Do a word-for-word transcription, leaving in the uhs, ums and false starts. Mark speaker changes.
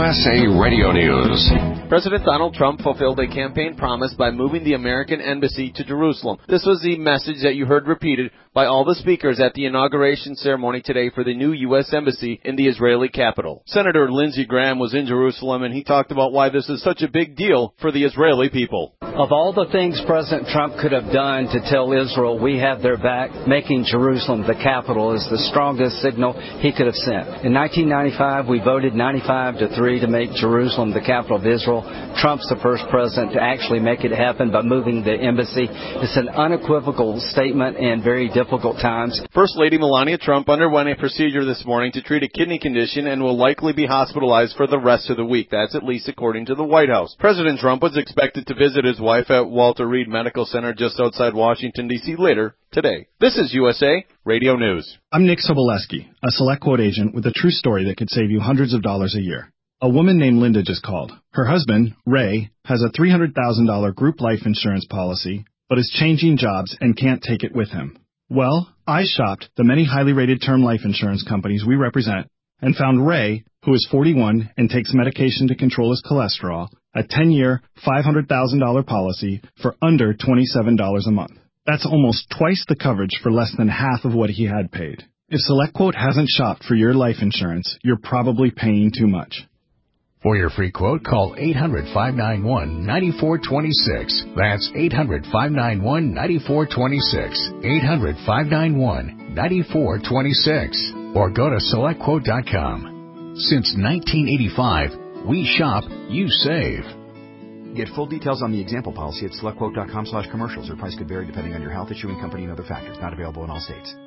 Speaker 1: S A Radio News.
Speaker 2: President Donald Trump fulfilled a campaign promise by moving the American embassy to Jerusalem. This was the message that you heard repeated by all the speakers at the inauguration ceremony today for the new U S Embassy in the Israeli capital. Senator Lindsey Graham was in Jerusalem, and he talked about why this is such a big deal for the Israeli people.
Speaker 3: Of all the things President Trump could have done to tell Israel we have their back, making Jerusalem the capital is the strongest signal he could have sent. In nineteen ninety-five, we voted ninety-five to three to make Jerusalem the capital of Israel. Trump's the first president to actually make it happen by moving the embassy. It's an unequivocal statement in very difficult times.
Speaker 2: First Lady Melania Trump underwent a procedure this morning to treat a kidney condition and will likely be hospitalized for the rest of the week. That's at least according to the White House. President Trump was expected to visit his wife at Walter Reed Medical Center just outside Washington, D C later today. This is U S A Radio News.
Speaker 4: I'm Nick Soboleski, a Select Quote agent with a true story that could save you hundreds of dollars a year. A woman named Linda just called. Her husband, Ray, has a three hundred thousand dollars group life insurance policy, but is changing jobs and can't take it with him. Well, I shopped the many highly rated term life insurance companies we represent and found Ray, who is forty-one and takes medication to control his cholesterol, a ten-year, five hundred thousand dollars policy for under twenty-seven dollars a month. That's almost twice the coverage for less than half of what he had paid. If SelectQuote hasn't shopped for your life insurance, you're probably paying too much.
Speaker 5: For your free quote, call eight hundred, five nine one, nine four two six. That's eight hundred, five nine one, nine four two six. eight hundred, five nine one, nine four two six. Or go to select quote dot com. Since nineteen eighty-five, we shop, you save.
Speaker 6: Get full details on the example policy at select quote dot com slash commercials. Or price could vary depending on your health, issuing company, and other factors. Not available in all states.